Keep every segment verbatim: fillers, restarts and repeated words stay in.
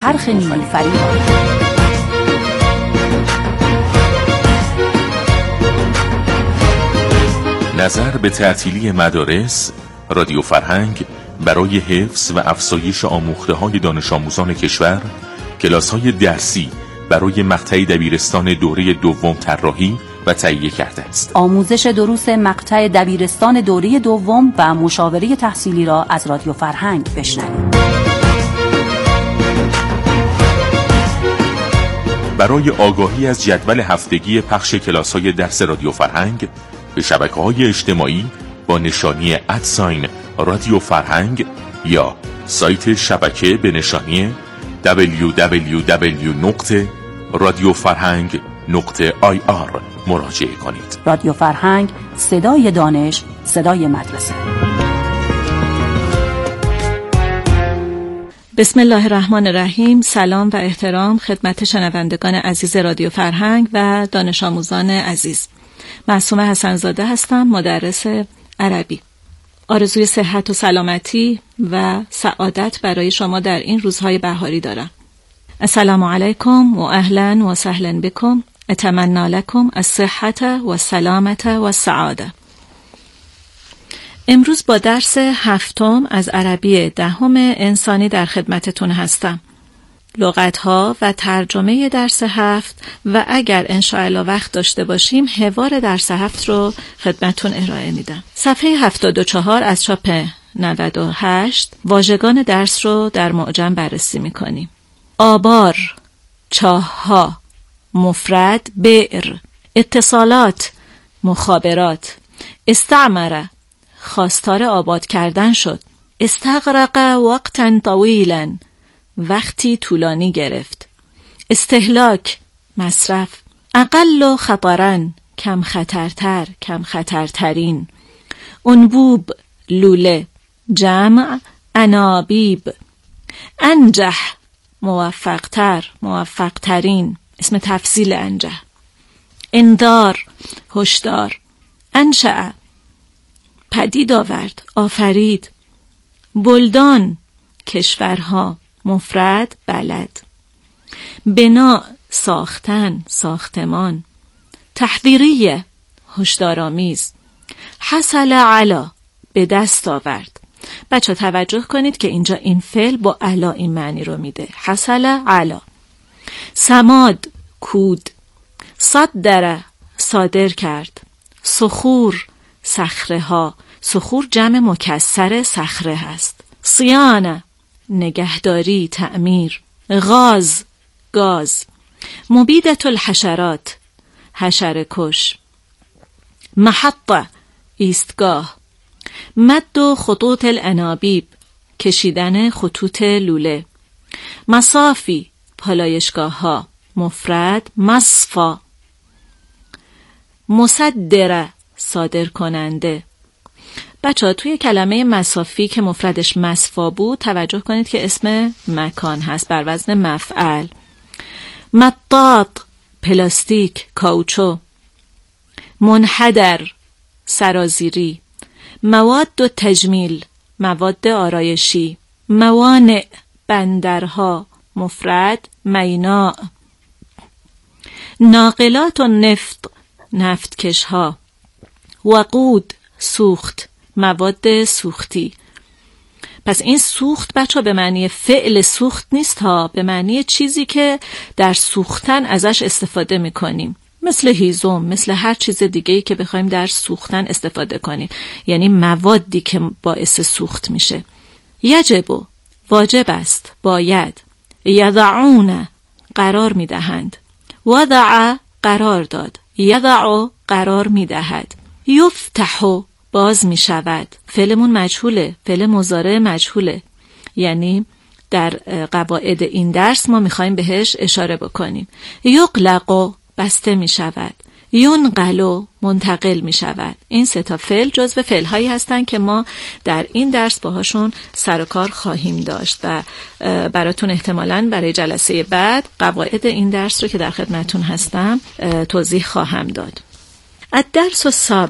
چرخ نیلوفری. نظر به تعطیلی مدارس، رادیو فرهنگ برای حفظ و افزایش آموخته‌های دانش آموزان کشور، کلاس‌های درسی برای مقطع دبیرستان دوره دوم طراحی و تهیه کرده است. آموزش دروس مقطع دبیرستان دوره دوم و مشاوره تحصیلی را از رادیو فرهنگ بشنوید. برای آگاهی از جدول هفتگی پخش کلاس‌های درس رادیو فرهنگ به شبکه‌های اجتماعی با نشانی ادساین رادیو فرهنگ یا سایت شبکه به نشانی دبلیو دبلیو دبلیو نقطه رادیو فرهنگ نقطه آی آر مراجعه کنید. رادیو فرهنگ، صدای دانش، صدای مدرسه. بسم الله الرحمن الرحیم. سلام و احترام خدمت شنوندگان عزیز رادیو فرهنگ و دانش آموزان عزیز. معصومه حسن‌زاده هستم، مدرس عربی. آرزوی صحت و سلامتی و سعادت برای شما در این روزهای بهاری دارم. السلام علیکم و اهلا و سهلا بكم. اتمنى لكم الصحة و السلامة و السعاده. امروز با درس هفتم از عربی دهم انسانی در خدمتتون هستم. لغت‌ها و ترجمه درس هفت و اگر انشاءالله وقت داشته باشیم حوار درس هفت رو خدمتتون ارائه میدم. صفحه هفتاد و چهار از چاپ نود و هشت واژگان درس رو در معجم بررسی میکنیم. آبار، چاه‌ها، مفرد بئر، اتصالات، مخابرات، استعمره، خواستار آباد کردن شد، استغرق وقتا طویلا، وقتی طولانی گرفت، استهلاک، مصرف، اقل خطرا، کم خطرتر، کم خطرترین، انبوب، لوله، جمع، انابیب، انجح، موفقتر، موفقترین، اسم تفضیل انجح، انذار، هشدار، انشأ، پدید آورد، آفرید، بلدان، کشورها، مفرد بلد، بنا، ساختن، ساختمان، تحذیریه، هشدارآمیز، حصل علا، به دست آورد. بچه توجه کنید که اینجا این فعل با علا این معنی رو میده، حصل علا. سماد، کود، صدر، صادر کرد، صخور، صخره ها، صخور جمع مکسر صخره هست، صیانه، نگهداری، تعمیر، غاز، گاز، مبیدة الحشرات، حشره کش، محطه، ایستگاه، مد و خطوط الانابیب، کشیدن خطوط لوله، مصافی، پالایشگاه ها، مفرد مصفا، مصدره، صادر کننده. بچه ها توی کلمه مصافی که مفردش مصفا بود توجه کنید که اسم مکان هست بر وزن مفعل. مطاط، پلاستیک، کاوچو، منحدر، سرازیری، مواد و تجمیل، مواد آرایشی، موانع، بندرها، مفرد مینا، ناقلات و نفت، نفتکش ها، وقود، سوخت، مواد سوختی. پس این سوخت بچه به معنی فعل سوخت نیست ها، به معنی چیزی که در سوختن ازش استفاده میکنیم، مثل هیزم، مثل هر چیز دیگه‌ای که بخوایم در سوختن استفاده کنیم، یعنی موادی که باعث سوخت میشه. یجب، واجب است، باید. یضعون، قرار میدهند. وضع، قرار داد. یضع، قرار میدهد. یفتح، باز میشود. فعلمون مجهوله، فعل مضارع مجهوله، یعنی در قواعد این درس ما میخوایم بهش اشاره بکنیم. یغلق، بسته میشود. ینقل، منتقل میشود. این سه تا فعل جزو فعل هایی هستن که ما در این درس باهاشون سر و کار خواهیم داشت و براتون احتمالاً برای جلسه بعد قواعد این درس رو که در خدمتون هستم توضیح خواهم داد. الدرس السابع،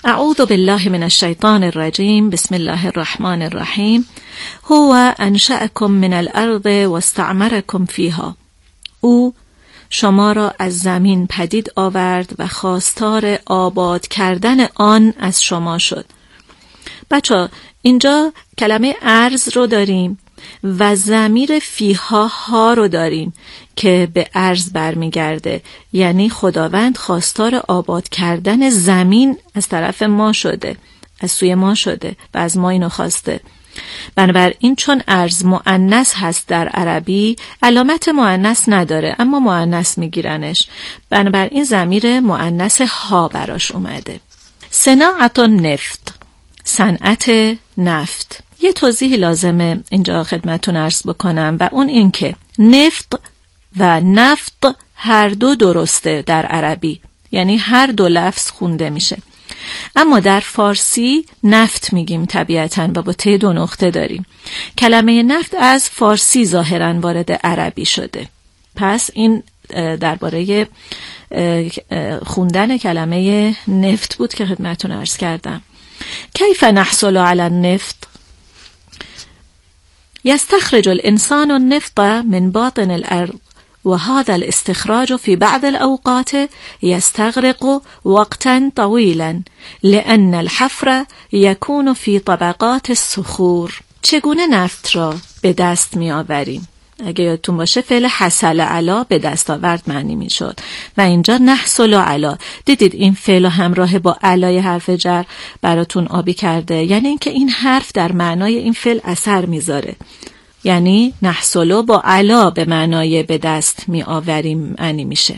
اعوذ بالله من الشیطان الرجیم. بسم الله الرحمن الرحیم. هو انشأکم من الارض واستعمرکم فیها. او شما را از زمین پدید آورد و خواستار آباد کردن آن از شما شد. بچه اینجا کلمه ارض رو داریم و ضمیر فیها ها رو داریم که به ارض برمیگرده، یعنی خداوند خواستار آباد کردن زمین از طرف ما شده، از سوی ما شده و از ما اینو خواسته. بنابراین چون ارض مؤنث هست در عربی، علامت مؤنث نداره اما مؤنث میگیرنش، بنابراین ضمیر مؤنث ها براش اومده. صناعت النفط، صنعت نفت. یه توضیح لازمه اینجا خدمتتون عرض بکنم و اون این که نفت و نفت هر دو درسته در عربی، یعنی هر دو لفظ خونده میشه، اما در فارسی نفت میگیم طبیعتاً و با ته دو نقطه داریم. کلمه نفت از فارسی ظاهراً وارد عربی شده. پس این درباره خوندن کلمه نفت بود که خدمتتون عرض کردم. کیف نحصل على النفط؟ يستخرج الإنسان النفط من باطن الأرض، وهذا الاستخراج في بعض الأوقات يستغرق وقتا طويلا لأن الحفر يكون في طبقات الصخور. چگونه نفت را به دست می آوریم؟ اگه یادتون باشه فعل حصل علی به دست آورد معنی می شد و اینجا نحصل علی. دیدید این فعل همراه با علای حرف جر براتون آبی کرده، یعنی اینکه این حرف در معنای این فعل اثر میذاره، یعنی نحصل با علا به معنای به دست می آوریم معنی میشه.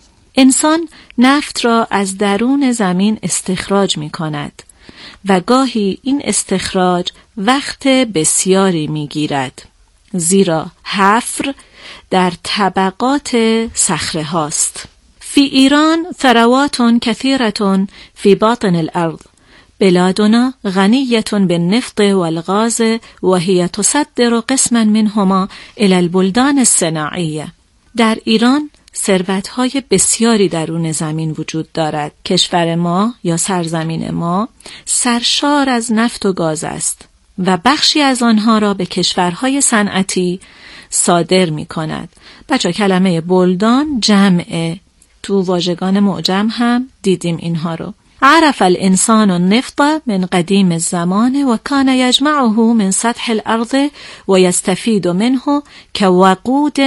انسان نفت را از درون زمین استخراج می کند و گاهی این استخراج وقت بسیاری می گیرد، زیرا حفر در طبقات صخره هاست. فی ایران ثروات کثیرة فی باطن الارض. بلادنا غنیة بالنفط والغاز وهي تصدر قسما منهما الى البلدان الصناعیه. در ایران ثروت‌های بسیاری درون زمین وجود دارد. کشور ما یا سرزمین ما سرشار از نفت و گاز است و بخشی از آنها را به کشورهای صنعتی صادر می کند. بچه کلمه بلدان جمعه، تو واژگان معجم هم دیدیم اینها رو. عرف الانسان النفط من قدیم الزمان و کان یجمعه من سطح الارض و یستفید منه كوقود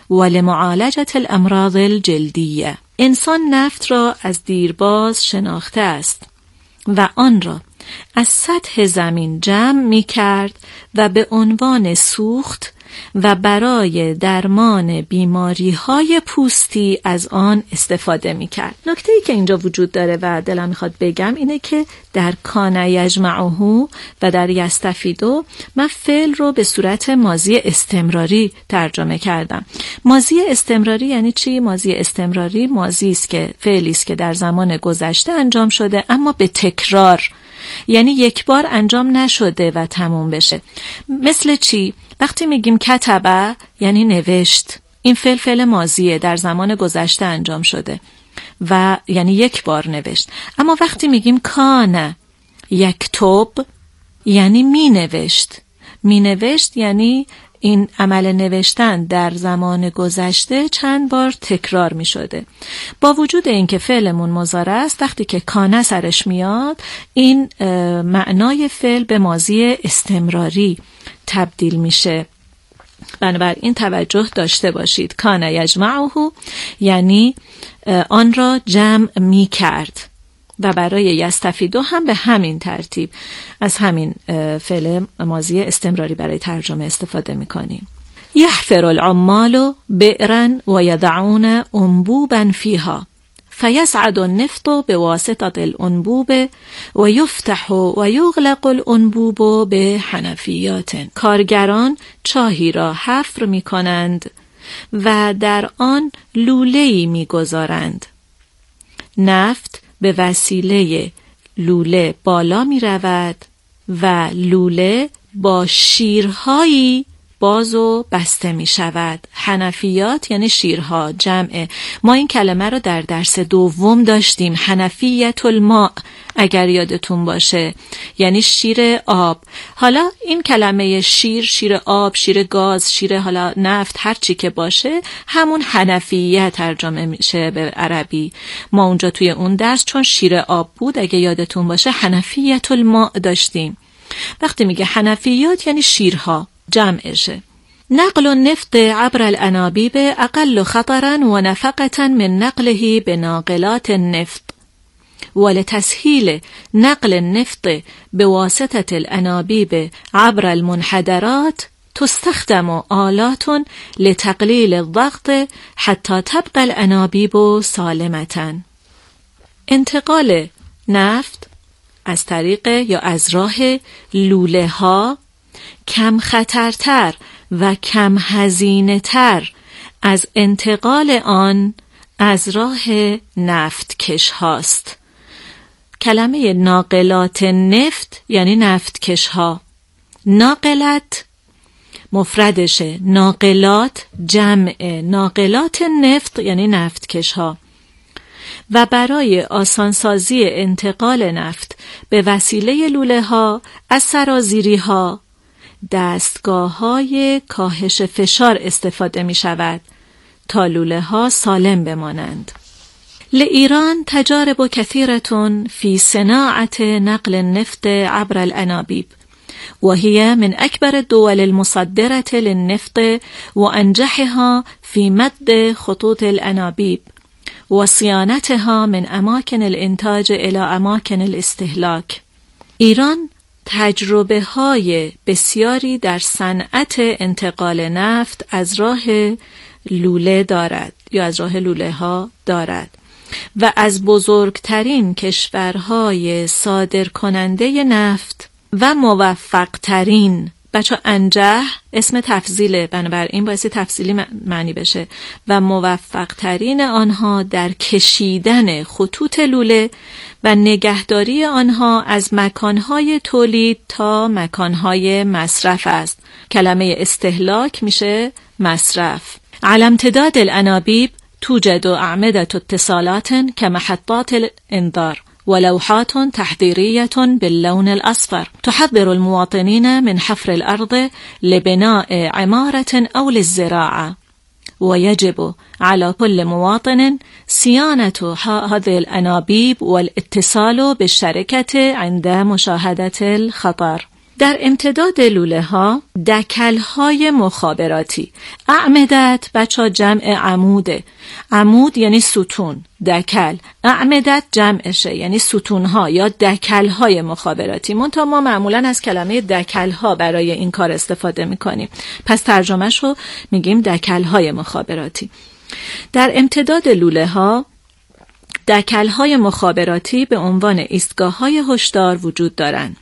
ولمعالجة الامراض الجلدیه. انسان نفت را از دیرباز شناخته است و آن را از سطح زمین جمع می کرد و به عنوان سوخت و برای درمان بیماری های پوستی از آن استفاده می کرد. نکته ای که اینجا وجود داره و دلم میخواد بگم اینه که در کان یجمعه و در یستفیدو من فعل رو به صورت ماضی استمراری ترجمه کردم. ماضی استمراری یعنی چی؟ ماضی استمراری ماضی است که فعلی است که در زمان گذشته انجام شده اما به تکرار، یعنی یک بار انجام نشده و تموم بشه. مثل چی؟ وقتی میگیم کتبه یعنی نوشت، این فعل فعل ماضیه، در زمان گذشته انجام شده و یعنی یک بار نوشت. اما وقتی میگیم کان یکتب یعنی می نوشت. می نوشت یعنی این عمل نوشتن در زمان گذشته چند بار تکرار می شده. با وجود اینکه فعلمون مضارع است، وقتی که کانه سرش میاد این معنای فعل به ماضی استمراری تبدیل میشه. بنابراین توجه داشته باشید. کان یجمعه یعنی آن را جمع می کرد و برای یستفیدو هم به همین ترتیب از همین فعل ماضی استمراری برای ترجمه استفاده میکنیم. یحفر العمال بئرا و یدعون انبوبا فیها فیصعد النفط بواسطة الانبوب و یفتح و یغلق الانبوب به حنفیات. کارگران چاهی را حفر میکنند و در آن لوله‌ای میگذارند. نفت به وسیله لوله بالا می رود و لوله با شیرهایی باز و بسته می شود. حنفیات یعنی شیرها، جمعه. ما این کلمه رو در درس دوم داشتیم، حنفیت الماء، اگر یادتون باشه، یعنی شیر آب. حالا این کلمه شیر، شیر آب، شیر گاز، شیر حالا نفت، هر چی که باشه همون حنفیه ترجمه میشه به عربی. ما اونجا توی اون درس چون شیر آب بود، اگه یادتون باشه حنفیت الماء داشتیم. وقتی میگه حنفیات یعنی شیرها، جمعشه. نقل النفط عبر الانابیب اقل خطرا و نفقة من نقله بناقلات النفط، ولتسهيل نقل النفط بواسطة الأنابيب عبر المنحدرات تستخدم آلات لتقليل الضغط حتى تبقى الأنابيب سالمة. انتقال نفت از طریق یا از راه لوله ها کم خطرتر و کم هزینه تر از انتقال آن از راه نفت کش هاست. کلمه ناقلات نفت یعنی نفت کش ها. ناقلت مفردشه، ناقلات جمع. ناقلات نفت یعنی نفت کش ها. و برای آسانسازی انتقال نفت به وسیله لوله ها از سرازیری ها دستگاه های کاهش فشار استفاده می شود تا لوله ها سالم بمانند. لإيران تجارب كثيرة في صناعة نقل النفط عبر الأنابيب، وهي من أكبر الدول المصدرة للنفط وأنجحها في مد خطوط الأنابيب وصيانتها من أماكن الإنتاج إلى أماكن الاستهلاك. ایران تجربه های بسیاری در صنعت انتقال نفت از راه لوله دارد یا از راه لوله ها دارد و از بزرگترین کشورهای صادر کننده نفت و موفق ترین. بچه انجح اسم تفضیله، بنابراین باعث تفضیلی معنی بشه. و موفق ترین آنها در کشیدن خطوط لوله و نگهداری آنها از مکانهای تولید تا مکانهای مصرف است. کلمه استهلاک میشه مصرف. على امتداد الأنابيب توجد أعمدة اتصالات كمحطات الإنذار ولوحات تحذيرية باللون الأصفر تحذر المواطنين من حفر الأرض لبناء عمارة أو للزراعة، ويجب على كل مواطن صيانة هذه الأنابيب والاتصال بالشركة عند مشاهدة الخطر. در امتداد لوله ها دکل های مخابراتی. اعمدت بچه جمع عموده. عمود یعنی ستون، دکل. اعمدت جمعشه یعنی ستون ها یا دکل های مخابراتی. منتها ما معمولا از کلمه دکل ها برای این کار استفاده میکنیم، پس ترجمه شو میگیم دکل های مخابراتی. در امتداد لوله ها دکل های مخابراتی به عنوان ایستگاه های هشدار وجود دارند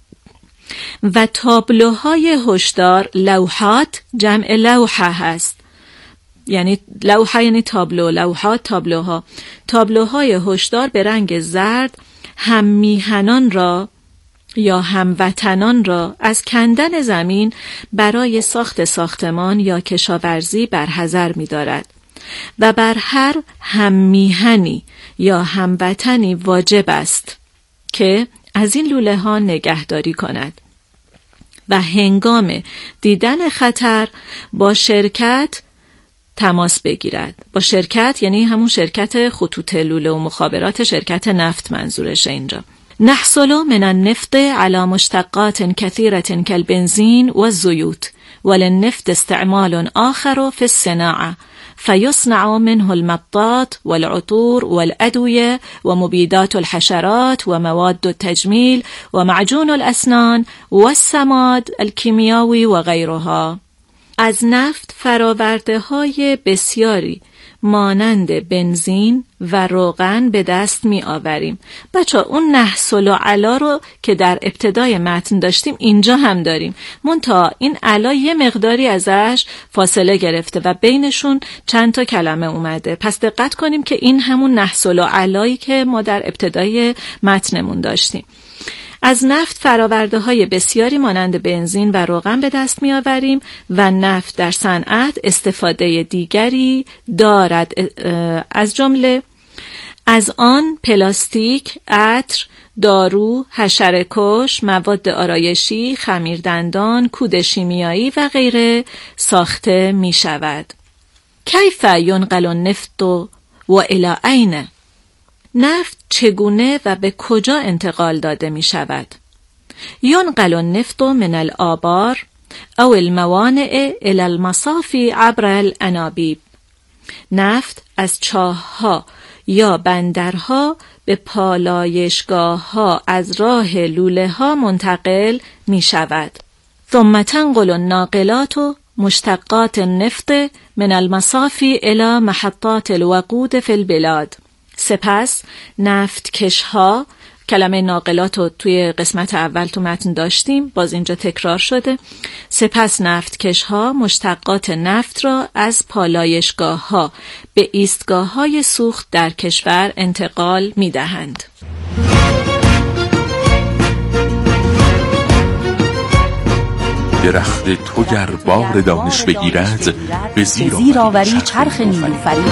و تابلوهای هشدار. لوحات جمع لوحه هست، یعنی لوحه یعنی تابلو، لوحات تابلوها. تابلوهای هشدار به رنگ زرد هم میهنان را یا هموطنان را از کندن زمین برای ساخت ساختمان یا کشاورزی برحذر می دارد و بر هر هم میهنی یا هموطنی واجب است که از این لوله ها نگهداری کند و هنگام دیدن خطر با شرکت تماس بگیرد. با شرکت یعنی همون شرکت خطوط لوله و مخابرات، شرکت نفت منظورشه اینجا. نحصل من النفط على مشتقات كثيرة كالبنزين والزيوت، وللنفط استعمال آخر في الصناعة فيصنع منه المطاط والعطور والأدوية ومبيدات الحشرات ومواد التجميل ومعجون الأسنان والسماد الكيميائي وغيرها. از نفت فراورده های بسیاری مانند بنزین و روغن به دست می آوریم. بچه اون نحصل و علا رو که در ابتدای متن داشتیم اینجا هم داریم، منتها این علا یه مقداری ازش فاصله گرفته و بینشون چند تا کلمه اومده. پس دقت کنیم که این همون نحصل و علایی که ما در ابتدای متنمون داشتیم. از نفت فراورده های بسیاری مانند بنزین و روغن به دست می آوریم و نفت در صنعت استفاده دیگری دارد، از جمله از آن پلاستیک، عطر، دارو، حشره‌کش، مواد آرایشی، خمیردندان، کود شیمیایی و غیره ساخته می شود. کیف ینقل النفط و الی این؟ نفت چگونه و به کجا انتقال داده می شود؟ ینقل النفط من الآبار او الموانع الی المصافی عبر الانابیب. نفت از چاه‌ها یا بندرها به پالایشگاه ها از راه لوله ها منتقل می شود. ثم تنقل الناقلات مشتقات النفط من المصافی الى محطات الوقود فی البلاد. سپس نفت کشها، کلمه ناقلات رو توی قسمت اول تو متن داشتیم، باز اینجا تکرار شده. سپس نفت کشها مشتقات نفت را از پالایشگاه ها به ایستگاه های سوخت در کشور انتقال می دهند. درخت تو گر بار دانش بگیرد به زیر آوری چرخ نیلوفری.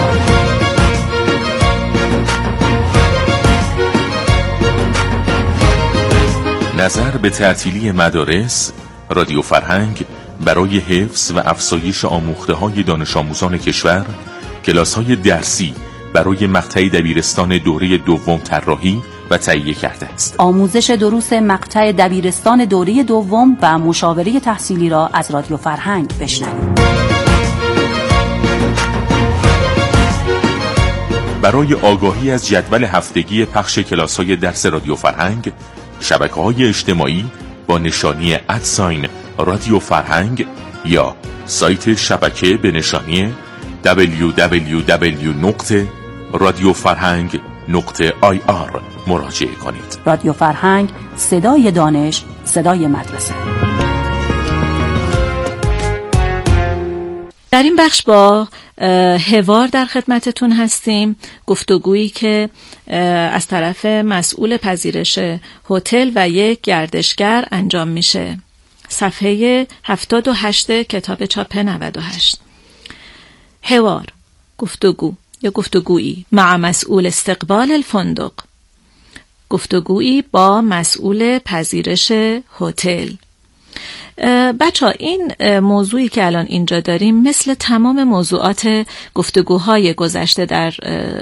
نظر به تعطیلی مدارس، رادیو فرهنگ برای حفظ و افزایش آموخته‌های دانش آموزان کشور، کلاس‌های درسی برای مقطع دبیرستان دوره دوم طراحی و تهیه کرده است. آموزش دروس مقطع دبیرستان دوره دوم و مشاوره تحصیلی را از رادیو فرهنگ بشنوید. برای آگاهی از جدول هفتگی پخش کلاس‌های درس رادیو فرهنگ، شبکه‌های اجتماعی با نشانی ادساین رادیو فرهنگ یا سایت شبکه به نشانی دبلیو دبلیو دبلیو نقطه رادیو فرهنگ نقطه آی آر مراجعه کنید. رادیو فرهنگ، صدای دانش، صدای مدرسه. در این بخش با حوار در خدمتتون هستیم، گفتگویی که از طرف مسئول پذیرش هتل و یک گردشگر انجام میشه. صفحه هفتاد و هشت کتاب چاپ نود و هشت. حوار، گفتگو یا گفتگویی مع مسئول استقبال الفندق. گفتگویی با مسئول پذیرش هتل. بچه ها، این موضوعی که الان اینجا داریم مثل تمام موضوعات گفتگوهای گذشته در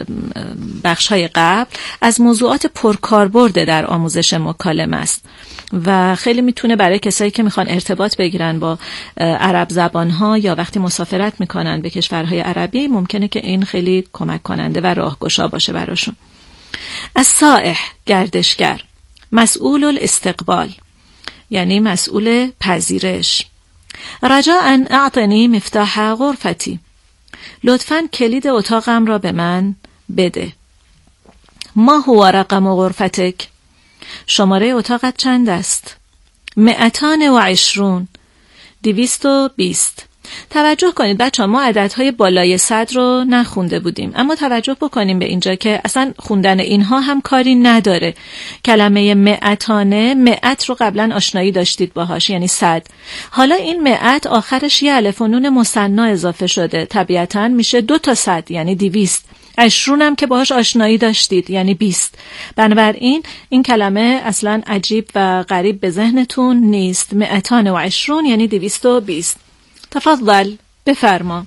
بخشهای قبل از موضوعات پرکاربرد در آموزش مکالمه است و خیلی میتونه برای کسایی که میخوان ارتباط بگیرن با عرب زبانها یا وقتی مسافرت میکنن به کشورهای عربی ممکنه که این خیلی کمک کننده و راهگشا باشه براشون. السائح، گردشگر. مسئول الاستقبال یعنی مسئول پذیرش. رجاءً اعطنی مفتاح غرفتی. لطفاً کلید اتاقم را به من بده. ما هو رقم غرفتک؟ شماره اتاقت چند است؟ مئتان و عشرون. دویست و بیست. توجه کنید بچه ها، ما عددهای بالای صد رو نخونده بودیم، اما توجه بکنیم به اینجا که اصلا خوندن اینها هم کاری نداره. کلمه مئتانه، مئت رو قبلا آشنایی داشتید باهاش، یعنی صد. حالا این مئت آخرش یه الف و نون مثنا اضافه شده، طبیعتاً میشه دو تا صد یعنی دویست. عشرون هم که باهاش آشنایی داشتید یعنی بیست. بنابراین این کلمه اصلا عجیب و غریب به ذهنتون نیست. مئتان و عشرون یعنی دویست و بیست. تفضل، بفرما.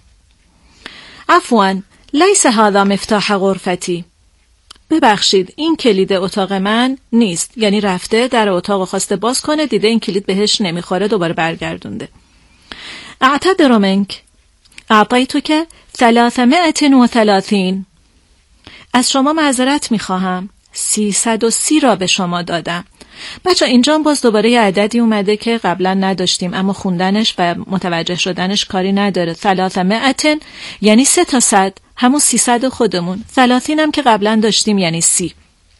عفواً، لیس هذا مفتاح غرفتی. ببخشید، این کلید اتاق من نیست. یعنی رفته در اتاق خواسته باز کنه، دیده این کلید بهش نمیخوره، دوباره برگردونده. اعتذر منک، اعطیتک ثلاثمائة و ثلاثین. از شما معذرت میخواهم، سیصد و سی را به شما دادم. بچه اینجا باز دوباره یه عددی اومده که قبلا نداشتیم، اما خوندنش و متوجه شدنش کاری نداره. ثلاثمائة یعنی سه تا صد، همون سیصد خودمون. ثلاثین هم که قبلا داشتیم یعنی سی.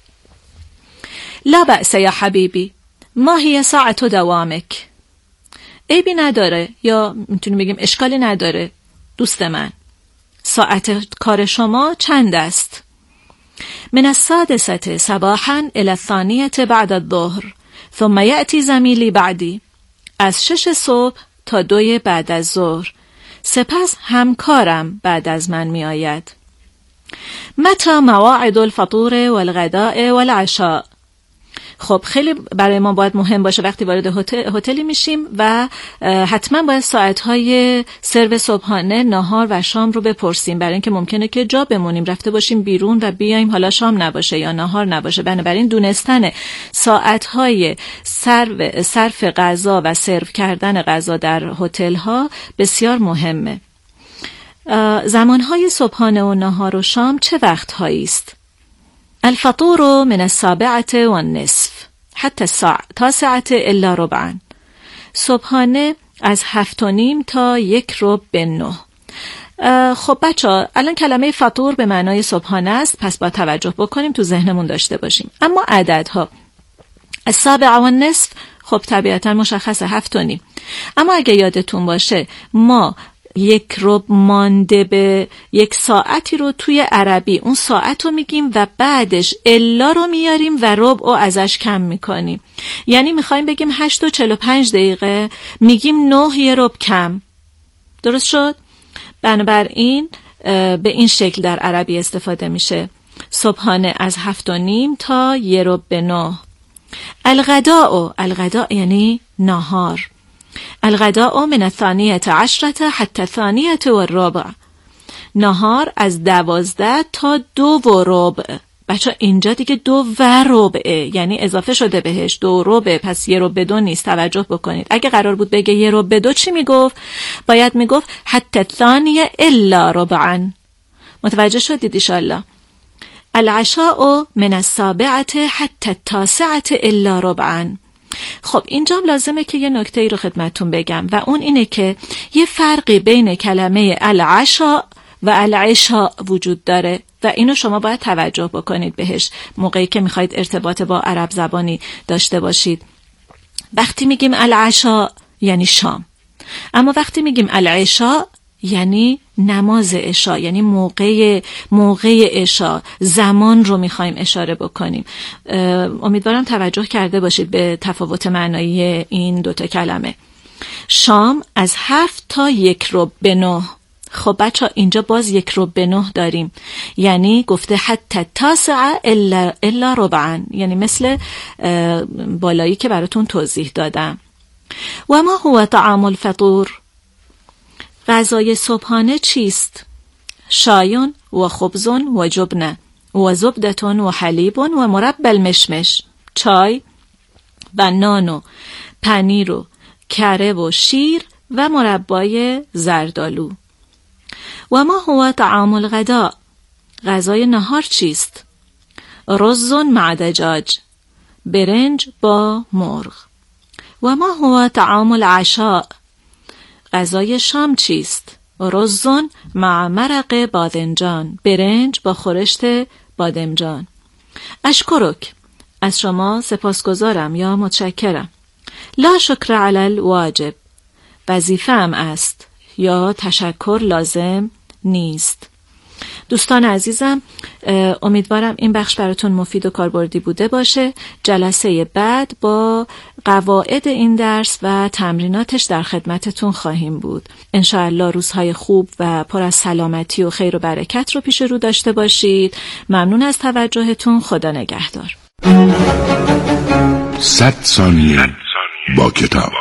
لا بأس یا حبیبی، ما هی ساعت دوامک. عیبی نداره، یا میتونیم بگیم اشکالی نداره دوست من. ساعت کار شما چند است؟ من السادسة صباحا الى الثانية بعد الظهر. ثم یأتی زمیلی بعدی، از شش صبح تا دوی بعد از ظهر، سپس همکارم بعد از من می آید. متى مواعد الفطور والغداء والعشاء. خب خیلی برای ما باید مهم باشه وقتی وارد هتلی میشیم و حتما باید ساعتهای سرو صبحانه، ناهار و شام رو بپرسیم، برای اینکه ممکنه که جا بمونیم، رفته باشیم بیرون و بیایم حالا شام نباشه یا ناهار نباشه. بنابراین دونستن ساعتهای صرف صرف غذا و سرو کردن غذا در هتل ها بسیار مهمه. زمانهای صبحانه و ناهار و شام چه وقتهایی است؟ الفطور من السابعة والنصف حتی التاسعة الا ربعا. صبحانه از هفت و نیم تا یک ربع به نه. خب بچه ها الان کلمه فطور به معنای صبحانه است، پس با توجه بکنیم، تو ذهنمون داشته باشیم. اما عددها السابعة والنصف خب طبیعتا مشخصه هفت و نیم. اما اگه یادتون باشه ما یک ربع مانده به یک ساعتی رو توی عربی اون ساعت رو میگیم و بعدش الا رو میاریم و ربع رو ازش کم میکنیم. یعنی میخوایم بگیم هشت و چل و پنج دقیقه، میگیم نه یه ربع کم. درست شد؟ بنابراین به این شکل در عربی استفاده میشه. صبحانه از هفت و نیم تا یه ربع به نه. الغداء، الغداء یعنی ناهار. الغداء من الثانیة عشرة حتی الثانیة و الربع. نهار از دوازده تا دو و ربع. بچه اینجا دیگه دو و ربعه، یعنی اضافه شده بهش دو ربع، پس یه ربع دو نیست. توجه بکنید، اگه قرار بود بگه یه ربع دو چی میگفت؟ باید میگفت حتی الثانیة الا ربعا. متوجه شدید ایشالله؟ العشاء من السابعة حتی التاسعة الا ربعا. خب اینجا لازمه که یه نکته ای رو خدمتتون بگم و اون اینه که یه فرقی بین کلمه العشاء و العشاء وجود داره و اینو شما باید توجه بکنید بهش موقعی که میخواید ارتباط با عرب زبانی داشته باشید. وقتی میگیم العشاء یعنی شام، اما وقتی میگیم العشاء یعنی نماز عشا، یعنی موقع موقع عشا، زمان رو میخوایم اشاره بکنیم. امیدوارم توجه کرده باشید به تفاوت معنایی این دوتا کلمه. شام از هفت تا یک ربع به نه. خب بچه ها اینجا باز یک ربع به نه داریم، یعنی گفته حتی تاسعه الا, الا ربعا، یعنی مثل بالایی که براتون توضیح دادم. و ما هو طعام الفطور؟ غذای صبحانه چیست؟ شایون و خبزون و جبنه و زبدتون و حلیبون و مربى المشمش. چای و نان و پنیر و کره و شیر و مربای زردالو. و ما هو طعام الغداء؟ غذای نهار چیست؟ رز مع دجاج، برنج با مرغ. و ما هو طعام العشاء؟ غذای شام چیست؟ رز مع مرق بادنجان، برنج با خورشت بادمجان. اشکرک، از شما سپاسگزارم یا متشکرم. لا شکر علی الواجب، وظیفه‌ام است یا تشکر لازم نیست. دوستان عزیزم، امیدوارم این بخش براتون مفید و کاربردی بوده باشه. جلسه بعد با قواعد این درس و تمریناتش در خدمتتون خواهیم بود. انشاءالله روزهای خوب و پر از سلامتی و خیر و برکت رو پیش رو داشته باشید. ممنون از توجهتون. خدا نگهدار. صد ثانیه با کتاب.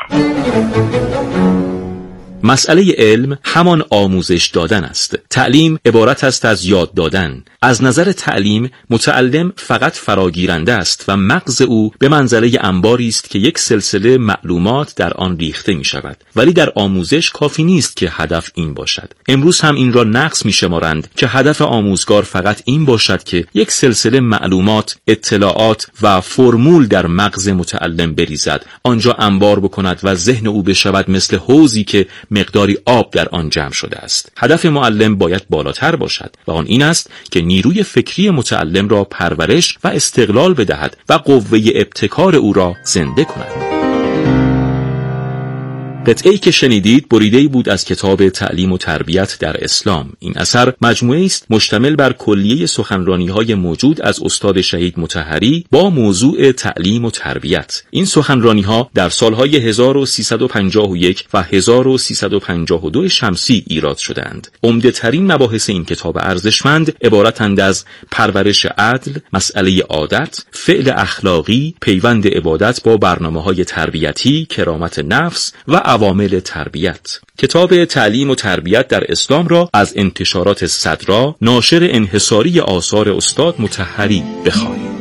مسئله علم همان آموزش دادن است. تعلیم عبارت است از یاد دادن. از نظر تعلیم متعلم فقط فراگیرنده است و مغز او به منزله انباری است که یک سلسله معلومات در آن ریخته می شود. ولی در آموزش کافی نیست که هدف این باشد. امروز هم این را نقص می شمارند که هدف آموزگار فقط این باشد که یک سلسله معلومات، اطلاعات و فرمول در مغز متعلم بریزد، آنجا انبار بکند و ذهن او بشود مثل حوضی که مقداری آب در آن جمع شده است. هدف معلم باید بالاتر باشد و آن این است که نیروی فکری متعلم را پرورش و استقلال بدهد و قوه ابتکار او را زنده کند. قطعه‌ای که شنیدید بریده‌ای بود از کتاب تعلیم و تربیت در اسلام. این اثر مجموعه‌ای است مشتمل بر کلیه سخنرانی‌های موجود از استاد شهید مطهری با موضوع تعلیم و تربیت. این سخنرانی‌ها در سالهای هزار و سیصد و پنجاه و یک و هزار و سیصد و پنجاه و دو شمسی ایراد شدند. عمده‌ترین مباحث این کتاب ارزشمند عبارتند از پرورش عدل، مسئله عادت، فعل اخلاقی، پیوند عبادت با برنامه‌های تربیتی، کرامت نفس و عوامل تربیت. کتاب تعلیم و تربیت در اسلام را از انتشارات صدرا، ناشر انحصاری آثار استاد مطهری بخوانید.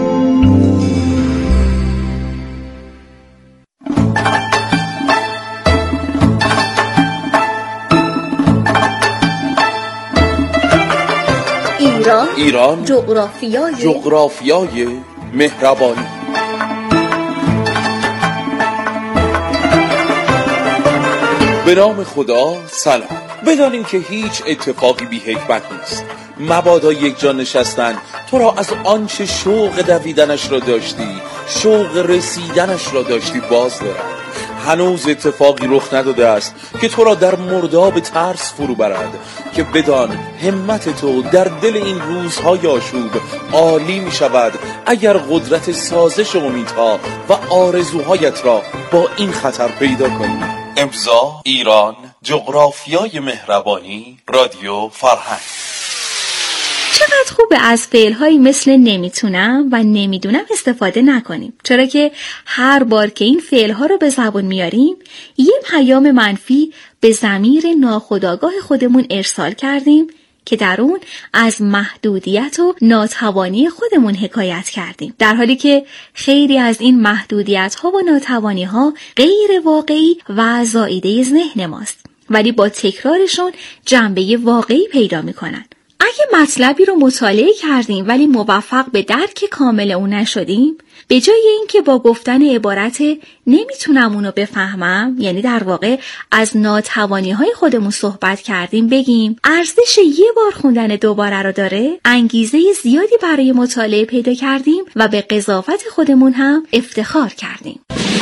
ایران ایران جغرافیای جغرافیای مهربانی. به نام خدا. سلام. بدانیم که هیچ اتفاقی بی حکمت نیست. مبادا یک جا نشستن تو را از آنچه شوق دویدنش را داشتی، شوق رسیدنش را داشتی باز دارد. هنوز اتفاقی رخ نداده است که تو را در مرداب ترس فرو برد، که بدان همت تو در دل این روزهای آشوب عالی می شود اگر قدرت سازش امیدها و آرزوهایت را با این خطر پیدا کنی. امضا ایران جغرافیای مهربانی، رادیو فرهنگ. چقدر خوبه از فعل‌هایی مثل نمیتونم و نمیدونم استفاده نکنیم، چرا که هر بار که این فعل‌ها رو به زبان میاریم یه پیام منفی به ضمیر ناخودآگاه خودمون ارسال کردیم که در اون از محدودیت و ناتوانی خودمون حکایت کردیم، در حالی که خیلی از این محدودیت‌ها و ناتوانی‌ها غیر واقعی و زائیده ذهن ماست، ولی با تکرارشون جنبه واقعی پیدا می‌کنن. اگه مطلبی رو مطالعه کردیم ولی موفق به درک کامل اون نشدیم، به جای اینکه با گفتن عبارت نمیتونم اونو بفهمم، یعنی در واقع از ناتوانی‌های خودمون صحبت کردیم، بگیم ارزش یه بار خوندن دوباره رو داره، انگیزه زیادی برای مطالعه پیدا کردیم و به قضاوت خودمون هم افتخار کردیم.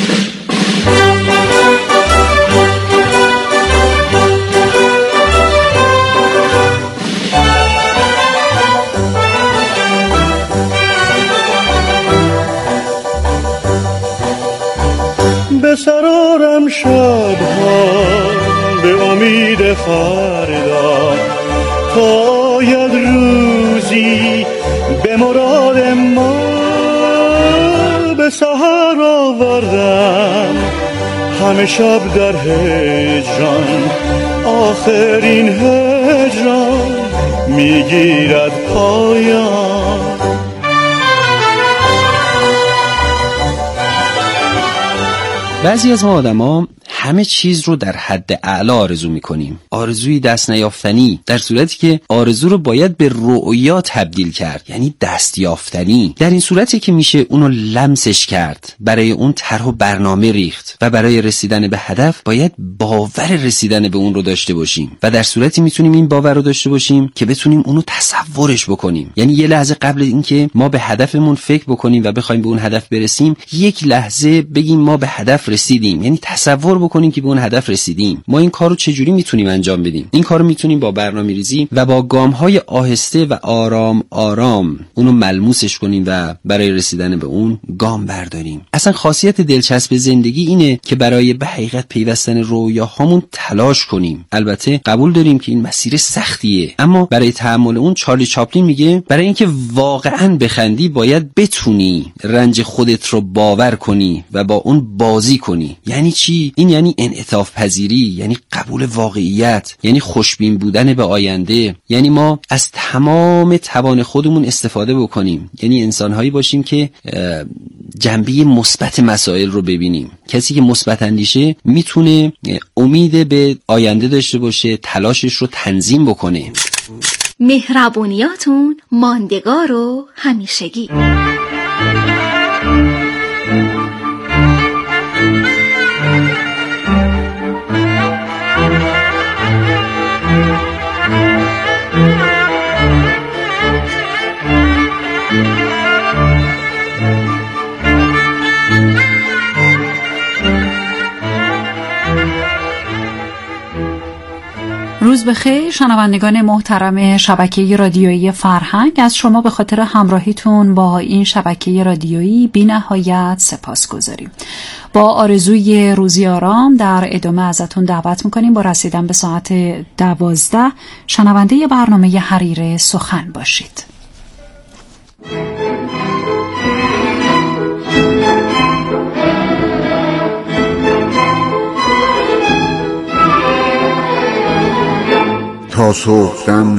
به سرارم شبها به امید فردا، تا آید روزی به مراد ما. به سحر آوردم همه شب در هجران، آخرین هجران میگیرد پایان. بعضی از ما آدما همه چیز رو در حد اعلی آرزو میکنیم، آرزوی دست نیافتنی، در صورتی که آرزو رو باید به رؤیا تبدیل کرد، یعنی دست یافتنی. در این صورتی که میشه اونو لمسش کرد، برای اون طرح و برنامه ریخت و برای رسیدن به هدف باید باور رسیدن به اون رو داشته باشیم و در صورتی میتونیم این باور رو داشته باشیم که بتونیم اونو تصورش بکنیم. یعنی یه لحظه قبل اینکه ما به هدفمون فکر بکنیم و بخوایم به اون هدف برسیم، یک لحظه بگیم ما به هدف رسیدیم، یعنی تصور بکنیم که به اون هدف رسیدیم. ما این کارو چجوری میتونیم انجام بدیم؟ این کارو میتونیم با برنامه‌ریزی و با گام‌های آهسته و آرام آرام اونو ملموسش کنیم و برای رسیدن به اون گام برداریم. اصلا خاصیت دلچسب زندگی اینه که برای به حقیقت پیوستن رویاهامون تلاش کنیم. البته قبول داریم که این مسیر سختیه، اما برای تحمل اون چارلی چاپلین میگه برای اینکه واقعاً بخندی باید بتونی رنج خودت رو باور کنی و با اون بازی کنی. یعنی چی؟ این یعنی انعطاف پذیری، یعنی قبول واقعیت، یعنی خوشبین بودن به آینده، یعنی ما از تمام توان خودمون استفاده بکنیم، یعنی انسان‌هایی باشیم که جنبه مثبت مسائل رو ببینیم. کسی که مثبت اندیشه میتونه امید به آینده داشته باشه، تلاشش رو تنظیم بکنه. مهربونیاتون ماندگار و همیشگی. روز بخیر شنوندگان محترم شبکه رادیویی فرهنگ. از شما به خاطر همراهیتون با این شبکه رادیویی بی نهایت سپاس گذاریم. با آرزوی روزی آرام در ادامه ازتون دعوت میکنیم با رسیدن به ساعت دوازده شنونده برنامه حریر سخن باشید. تا صبحدم